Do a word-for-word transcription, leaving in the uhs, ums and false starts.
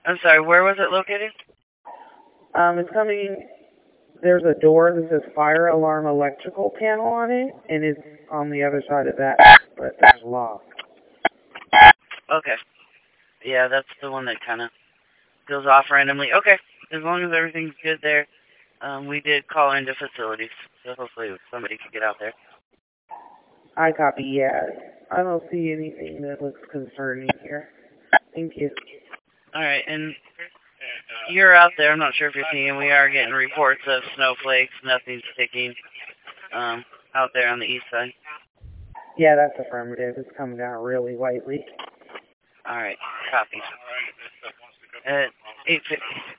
I'm sorry, where was it located? Um, it's coming, there's a door that says fire alarm electrical panel on it, and it's on the other side of that, but there's a lock. Okay. Yeah, that's the one that kind of goes off randomly. Okay, as long as everything's good there. Um, we did call into facilities, so hopefully somebody could get out there. I copy, yeah. I don't see anything that looks concerning here. Thank you. Alright, and you're out there. I'm not sure if you're seeing. We are getting reports of snowflakes. Nothing's sticking um, out there on the east side. Yeah, that's affirmative. It's coming down really lightly. Alright, copy. At eight fifty.